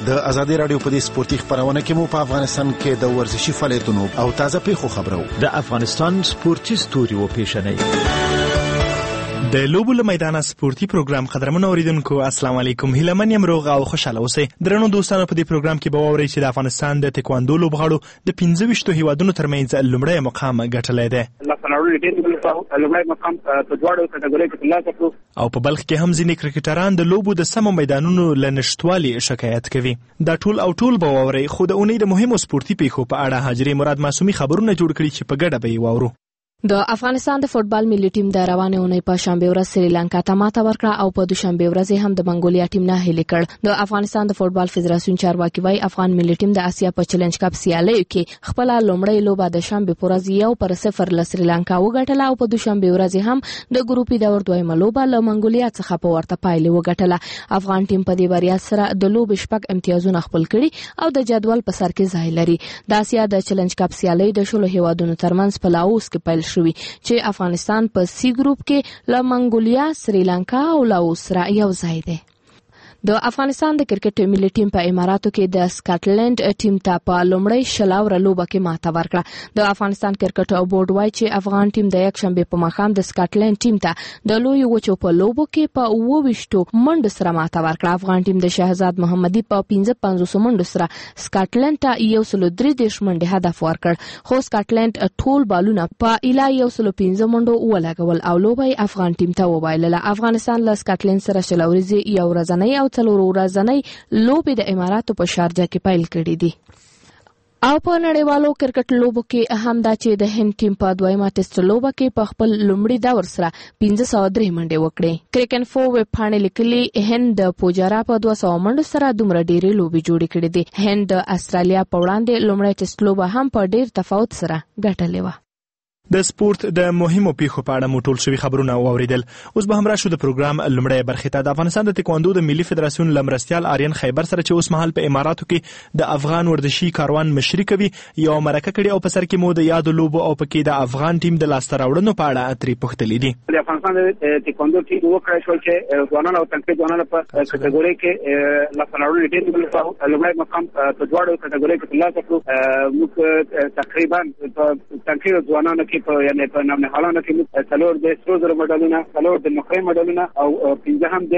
د ازادي رادیو په دې سپورتي خبرونه کې مو په افغانستان کې د ورزشي فعالیتونو او تازه پیښو خبرو د افغانستان سپورتي ستوري او پیښنې د لوبو له میدانه سپورتي پروګرام قدرمن اوریدونکو السلام علیکم هیلمن یم روغ او خوشاله اوسئ درنو دوستانو په دې پروګرام کې به واورئ چې د افغانستان د تکواندو لوبغاړو د 15 هیوادونو ترمنځ لومړی مقام ګټلی دی او په بلخ کې هم ځینې کرکټران د لوبو د سمو میدانونو له نشتوالي شکایت کوي دا ټول به واورئ خو د اونۍ د مهمو سپورتي پیښو په اړه حاجرې مراد معصومي خبرونه جوړ کړي چې په ګډه به یې واورو د افغانستان د فوتبال ملي ټیم د روانې اونۍ په شنبه ورځ سریلانکا ته ماته ورکړه او په دوشنبه ورځ هم د منګولیا ټیم نه هلي کړ د افغانستان د فوتبال فدراسیون چارواکي وايي افغان ملي ټیم د اسیا په چیلنج کپ سیالیو کې خپل لومړی لوبه د شنبه په ورځ 1-0 له سریلانکا وګټله او په دوشنبه ورځ هم د ګروپي دور دویمه لوبه له منګولیا څخه په ورته پایله وګټله افغان ټیم په دې بریا سره د لوب شپږ امتیازونه خپل کړي او د جدول په سر کې ځای لري د اسیا د چیلنج کپ سیالي د شلو هیوادونو ترمنځ په لاوس کې پیل شوې چې افغانستان په سی ګروپ کې له منګولیا سریلانکا او لاوس سره یو ځای دی د افغانستان د کرکټ ملي ټیم په اماراتو کې د سکاټلند ټیم ته په لومړی شلاوره لوبه کې ماته ورکړه د افغانستان کرکټ بورډ وايي چې افغان ټیم د یک شنبه په ماښام د سکاټلند ټیم ته د لوی وچو په لوبو کې په 28 منډو سره ماته ورکړه افغان ټیم د شهزاد محمدي په 15 منډو سره سکاټلند ته 133 منډې هدف ورکړ خو سکاټلند ټول بالونه په اله 115 منډو ولګول او لوبه افغان ټیم ته وبایلله افغانستان له سکاټلند سره شلوريزي یو ورځنی او څلور ورځنۍ لوبې د اماراتو په شارجه کې پیل کړې دي او په نړیوالو کرکټ لوبو کې هم دا چې د هند ټیم په دویمه ټیسټ لوبه کې په خپل لومړي دور سره 1503 منډې وکړې کرکن فو ویب پاڼې لیکلي هند د پوجارا په 200 منډو سره دومره ډېرې لوبې جوړې کړې دي هند د استرالیا په وړاندې لومړی ټیسټ لوبه هم په ډېر تفاوت سره ګټلې و د سپورت د مهمو پیښو په اړه مو ټول شوي خبرونه واوریدل اوس به هم راشو د پروګرام لومړی برخې ته د افغانستان د تکواندو د ملي فدراسیون لمرستیال آریان خیبر سره چې اوس مهال په اماراتو کې د افغان ورزشي کاروان مشري کوي یو مرکه کړې او په سر کې مو د یادو لوبو او پکې د افغان ټیم د لاسته راوړنو په اړه ترې پوښتلې دي د افغانستان د تکواندو ټیم وکړای شو چې ځوانان او تنکي ځوانان په کټګوري کې لاسته راوړل دي لومړی مقام په دواړو کټګوري کې ترلاسه کړو موږ تقریبا په تنکي ځوانانو کې یعنی په حالانه کې څلور د سروزر مډالونه څلور د مخې مډالونه او 15 هم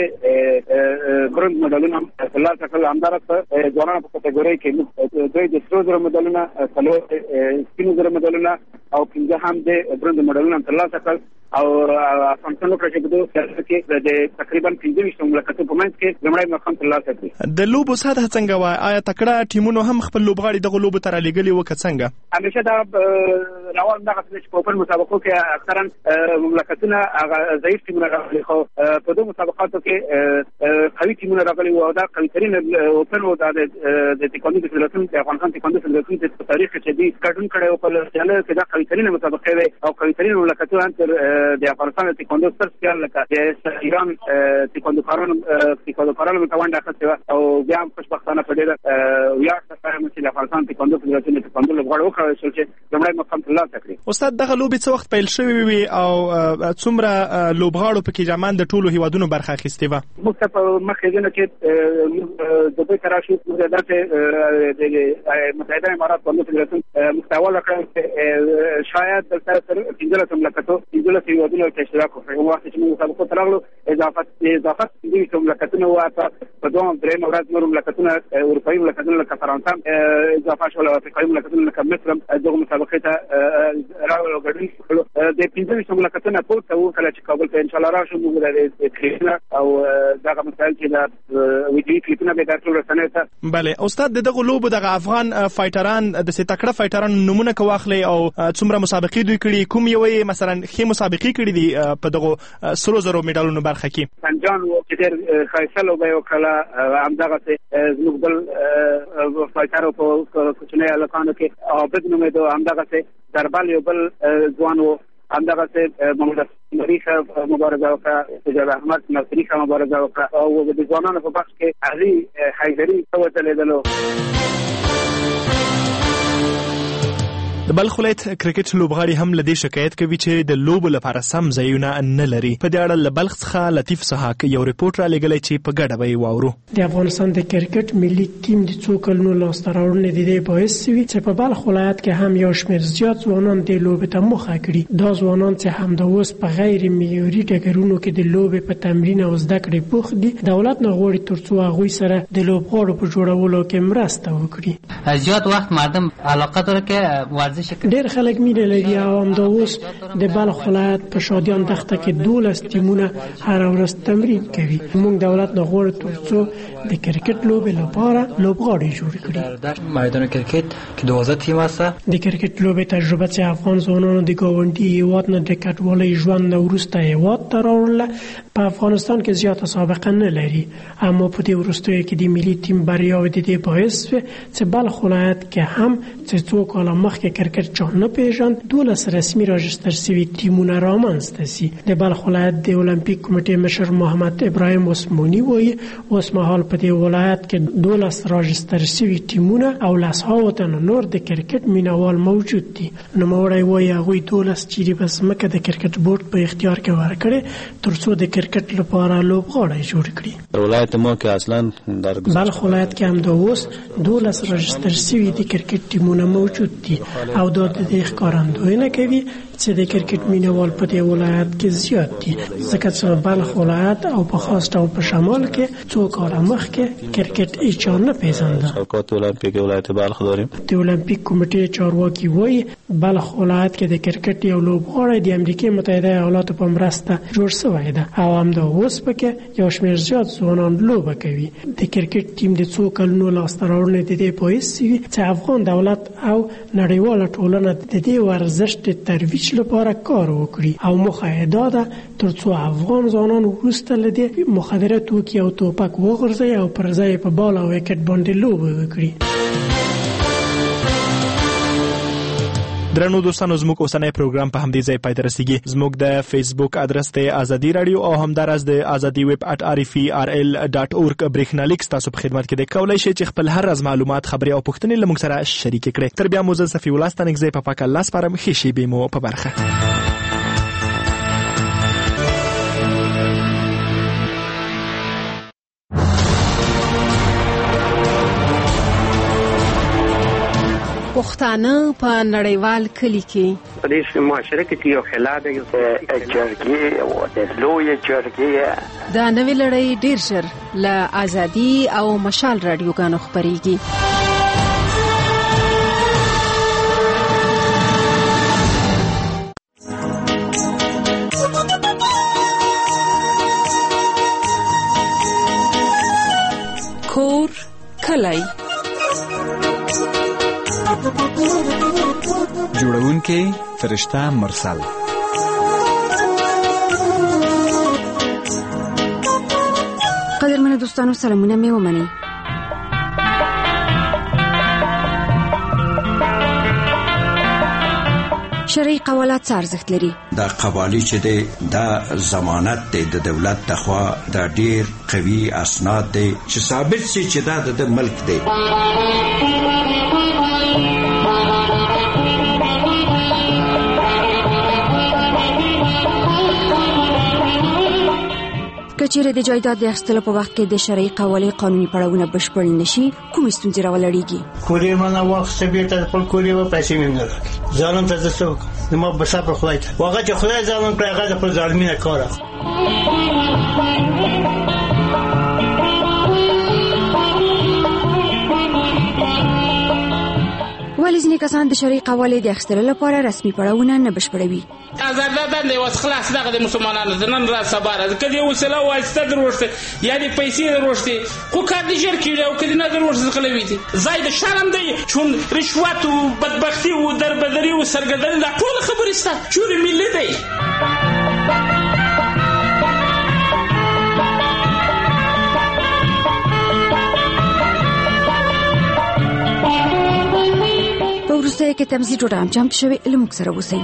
د برونز مډالونه ترلاسه کړل همدارس ځوانانو په کټګوري کې دوی د سروزر مډالونه څلور سپینزر مډالونه او 15 هم د برونز مډالونه ترلاسه کړل او افغانستان لپاره چې د تقریبا 15 مملکتونو په منځ کې لومړی مقام ترلاسه کړ د لوبو ساده څنګه وای آیا تکړه ټیمونو هم خپل لوبغاړي دغه لوبو تر لګلي وکړ څنګه همیشه دا روان دغه چې په خپل مسابقو کې اکثرا مملکتونه ضعیف ټیمونه راغلي خو په دوه مسابقاتو کې قوي ټیمونه راغلي او دا قوي ترين اوپن او د تکواندو فدراسیون د افغانستان تکواندو فدراسیون په تاریخ کې چې د کډون کړي او په لړ کې دا قوي ترين مسابقه او قوي ترين مملکتونه تر د افغانستان تکواندو سر سیال لکه د ایران تکواندوکارانو متوانده اخیسته او بیا خوشبختانه په ډېر ویاړ سره چې د افغانستان تکواندو فدراسیون تکواندو لوبغاړو وکړل شو چې لومړی مقام ترلاسه کړي استاد دغه لوبې څه وخت پیل شوې وي او څومره لوبغاړو پکې جامان د ټولو هیوادونو برخه اخیستې وه موږ په مخکې نه کې د دوی تراشو د داسې متحده امارات باندې فدراسیون مستوال کړ شاید د سره 15 مملکتو 15 هیوادونو کې اشتراک وکړي وخت چې موږ مسابقه ترغلو اضافه د مملکتونو واته په دوه درې ورځې نور مملکتونه اروپایي مملکتونه لکه فرانسه اضافه شول او افریقایي مملکتونه لکه مصر دغه مسابقه ته راغلو غړي د 15 مملکتونو په توګه چې کابل ته ان شاء الله راشو موږ د کلیپونه او دغه مسایل چې د ویډیو کلیپونه به درته رسنه ته بله استاد دغه لوبو دغه افغان فایټران د ستکړه فایټران نمونه کوخلي او څومره مسابقې دوی کړي کوم یو مثلا خې مسابقې کړي دي په دغه سرو زرو میډالونو برخه کې سنجان و چې ډېر خایسل او به وکړه همدغه زموږ بل فایټر په کوچنۍ الکانو کې عابد نومې دوه همدغه دربال یو بل ځوان و همدغه محمد مریخه مبارزه وکړه سجاد احمد نصریخه مبارزه وکړه او د ځوانانو په بخش کې علي حیدري څه ودلېدلو د بلخ ولایت کرکټ لوبغاړي هم له دې شکایت کوي چې د لوبو لپاره سم ځایونه نه لري. په دې اړه له بلخ څخه لطیف سحاق یو ریپورت را لېږلی چې په ګډه به یې واورو. د افغانستان د کرکټ ملي ټیم د څو کلونو لاسته راوړنې د دې باعث شوي چې په بلخ ولایت کې هم یو شمېر زیات ځوانان د لوبې ته مخه کړي. دا ځوانان چې همدا اوس په غیر معیاري ډګرونو کې د لوبې په تمرین او زده کړې بوخت دي، دولت نه غواړي ترڅو هغوی سره د لوبغاړو په جوړولو کې مرسته وکړي. زیات وخت مردم علاقه داره که ورزش ډېر خلک مینه لري او همدا اوس د بلخ ولایت په شادیان دښته کې 12 ټیمونه هر ورځ تمرین کوي. موږ دولت نه غواړو ترڅو د کرکټ لوبې لپاره لوبغاړي جوړ کړي. در میدان کرکټ که 12 تیم هست. د کرکټ لوبې تجربه چې افغان ځوانانو د ګاونډي هیواد نه د کډوالۍ ژوند نه وروسته هیواد ته راوړله، په افغانستان کې زیاته سابقه نه لري، اما په دې وروستیو کې د ملي ټیم بریاوې د دې باعث شوې چې بلخ ولایت کې هم چې څو کاله مخکې کرکټ چا نه پیژند 12 رسمي راجستر شوي ټیمونه رامنځته شي. د بلخ ولایت د اولمپیک کمیټې مشر محمد ابراهیم عثماني وایي اوس مهال په دې ولایت کې 12 راجستر شوي ټیمونه او لسهاوو تنه نور د کرکټ مینوال موجود دي. نوموړی وایي هغوی 12 چیرې په ځمکه د کرکټ بورډ په اختیار کې ورکړي ترڅو د کرکټ لپاره لوبغاړي جوړ کړي. ولایت ما کې اصلا در بلخ ولایت کې هم د اوس 12 راجستر شوي د کرکټ ټیمونه موجود دي او دا د دې ښکارندویي نه کوي چې د کرکټ مینوال په دې ولایت کې زیات دي، ځکه چې بلخ ولایت او په خاص ډول په شمال کې څو کاله مخکې کرکټ هیچا نه پیژنده. شوکات اولمپیک ولایت بلخ داریم. د اولمپیک کمیټې چارواکي وایي بلخ ولایت کې د کرکټ یو لوبغاړی د امریکا متحده ایالاتو په مرسته جوړ شوی ده او همدا اوس پکې یو شمېر زیات ځوانان لوبه کوي. د کرکټ ټیم د څو کلونو لاسته راوړنې د دې باعث شوي چې افغان دولت او نړیواله ټولنه د دې ورزش د ترویج لپاره کار وکړي او موخه یې دا ده ترڅو افغان ځوانان وروسته له دې مخدره توکي او توپک وغورځوي او پر ځای په بال او وکټ باندې لوبه وکړي. درنو دوستانو، زموږ اوسنی پروګرام په همدې ځای پای ته رسیږي. زموږ د فیسبوک ادرس دی ازادي رادیو او همداراز د ازادي ویب @rfi.rl.org برېښنالیک ستاسو په خدمت کې دی. کولای شئ چې خپل هر از معلومات، خبرې او پوښتنې له موږ سره شریک کړئ. تر بیا مو زه صفي الله ستانکزی په پاک الله سپارم. ښې شېبې مو په برخه. پښتانه په نړیوال کلی کې په دې معاشره کې یو خلا ده، یو جرګې او د لوی جرګې دا نوې لړۍ ډیر ژر له ازادي او مشال رادیوګانو خپرېږي. کور کلی جوړونکي فرشته مرسل. قدرمنو دوستانو، سلامونه مې ومنئ. شرعي قوالات څه ارزښت لري؟ دا قوالی چې دی دا ضمانت دی د دولت لخوا، دا ډیر قوي اسناد دی چې ثابت شي چې دا د ملک دی. کچېرې د جایداد د اخیستلو په وخت کې د شرعي قوالې قانوني پړاوونه بشپړ نشي، کومې ستونزې راولړېږي؟ کورې مانه واخیسته بیرته خپل کورې و پیسې مې نه راکړې. ظالم ته زه څه وکړم؟ زما به صبر خدای ته هغه چې خدای ظالم کړی هغه د خپل ظالمي نه کار اخلي. ولې ځینې کسان د شرعي قوالې د اخیستلو لپاره رسمي پړاوونه نه بشپړوي؟ آزادان دی اوس خلاص دغه د مسلمانانو نن را سبا راځي کله یو سلا واسطه دروشته یعنی پیسې دروشته خو کار دي جر کیږي او کله نه دروشته خلوي دي زائد شرم دی چون رشوت او بدبختی او دربدري او سرګردنی دا ټول خبرې ست چوري ملي دی. په وروستیو کې تمځي ډوډۍ هم چمتو شوې، له موږ سره اوسئ.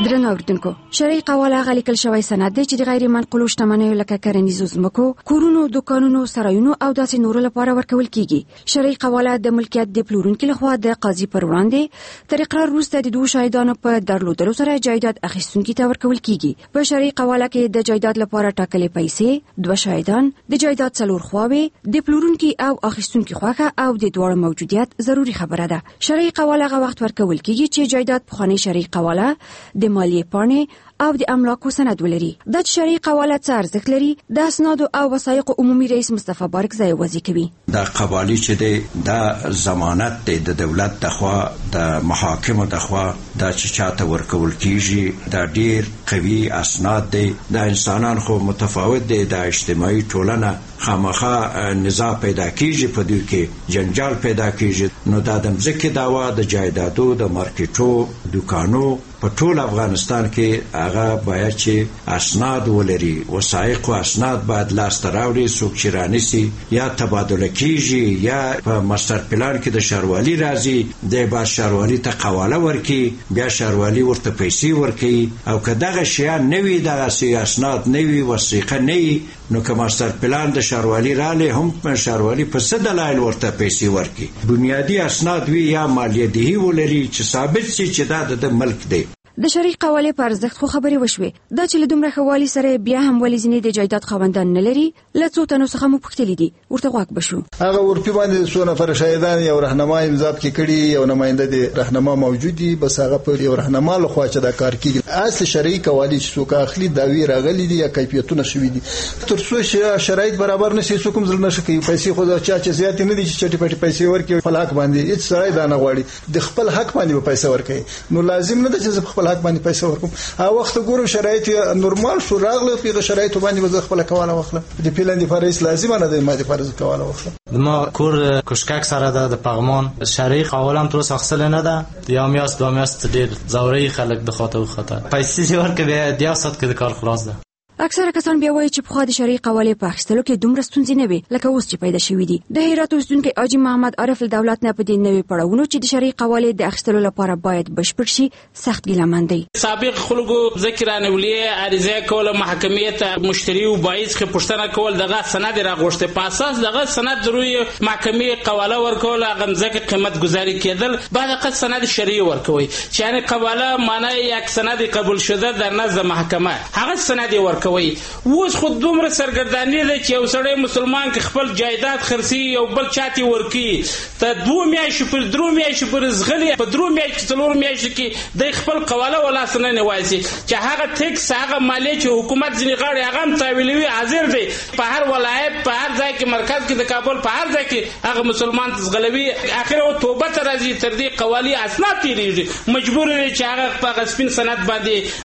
درنو اوریدونکو شرعي قواله غلیکل شوی سند دی چې د غیر منقولو شتمنیو لکه کرنیزو ځمکو، کورونو، دکانونو، سرایونو او داسې نورو لپاره ورکول کیږي. شرعي قواله د ملکیت د پلورونکو لخوا د قاضي پر وړاندې تر اقرار وروسته د دوه شاهدانو په درلودلو سره جایداد اخیستونکو ته ورکول کیږي. په شرعي قواله کې د جایداد لپاره ټاکلې پیسې، دوه شاهدان، د جایداد څلور خواوې، د پلورونکو او اخیستونکو خوښه او د دوړو موجودیت ضروری خبره ده. شرعي قواله هغه وخت ورکول کیږي چې جایداد په خاني شرعي قواله د مالیې پاڼې او د املاکو سند ولري. د شرعي قواله څه ارزښت لري د اسناد او وثایق عمومي رئیس مصطفی بارکزی وضع کوي. د قوالی چې د ضمانت د دولت دخوا د محاکمو دخوا د چاته ورکول کیږي د ډیر قوي اسناد دي. د انسانان خو متفاوت دي، د اجتماعي ټولنه خامخا نزاع پیدا کیږي، په دې کې جنجال پیدا کیږي. نو د ځمکې دعوا د جایدادو د مارکیټو دکانو په ټول افغانستان کې هغه باید چې اسناد ولري، وثایق او اسناد باید لاسته راوړي. څوک چې رانیسي یا تبادله کیږي یا په ماستر پلان کې د شهروالي راځي، د با شهروالي ته قواله ورکي، بیا شهروالي ورته پیسې ورکي. او که دغه شیان نوي، دغه اسناد نوي، وثیقه نوي، نو که ماستر پلان د شهروالي رااله هم شهروالي په څه دلایل ورته پیسې ورکي. بنیادی اسناد وی یا مالیه دهي ولري چې ثابت شي چې دا د ملک دی. د شرعي قواله پر ارزښت خو خبرې وشوي. دا چې له دومره خوالي سره بیا هم ولې ځینې د جایداد خاوندان نه لري، له څو تنو څخه مو پوښتلي دي. ورته غواړ بشو هغه ورپی باندې څو نفر شاهدان یو راهنما امضا کې کړي، یو نماینده د راهنما موجود دي، بس هغه پر یو راهنما لخوا چې دا کار کیږي. اصل شرعي قوالی چې څوک اخلي داوی راغلي دي یا کیفیتونه شوي دي، تر څو شرایط برابر نشي څوک هم ځل نشي کوي. پیسې خو دا چا چې زیات نه دي چې چټي پټي پیسې ورکړي خپل حق باندې. هیڅ سړی دا نه غواړي د خپل حق باندې پیسې ورکړي. نو لازم نه ده چې خپل حق باندې پیسې ورکړي. هغه وخت ګورم شرایط نورمال شو، راغله په شرایط باندې وځ خپل کواله واخله. د پیلان د فارس لازم نه ده ما د فارس کواله واخله. ما کور کوشکک سره ده د پغمان شرعي قواله هم تر اوسه اخیستل نه ده. یا میاست دو میاست ډیر زوري خلک د خاطر پیسې ورکړي بیا سات کې د کار خلاص ده. اکثره کسان بیا وایي چې په خاطر شرعي قواله په اخیستلو کې دومره ستونزې نه وي لکه اوس چې پیدا شوې دي. د هرات اوسیدونکي حاجي محمد عارف دولت نه په دې نوې پړاوونو چې د شرعي قواله د اخیستلو لپاره باید بشپړ شي سخت ګیلمن دی. سابق خلکو ذکرانه ولې عریضه کوله محکمې ته مشتری او بایز کې پښتنه کول دغه سند راغوښته، په اساس دغه سند ضروري محکمې قواله ورکول، هغه ځکه قیمت گذاری کېدل بعد قد سند شرعي ورکوي چې یعنی قواله معنی یک سند قبول شده در نزد محکمه، هغه سند ورکوي. اوس خود دومره سرګردانی ده چې یو سړی مسلمان کې خپل جایداد خرڅي یو بل چاته ورکی ته 2 میاشتې پر 3 میاشتې پر زغلی په 3 میاشتې 4 میاشتې کې د خپل قواله ولا سنن وایي چې هغه ټیکس هغه مالیه چې حکومت ځنی غاړي هغه تاویلوي حاضر دی په هر ولایت په هر ځای کې مرکز کې د کابل په هر ځای کې هغه مسلمان تزغلوي. اخر او توبه ته راځي تر دې قوالی اسناد تیریږي، مجبور دی چې هغه په غسپین سند باندې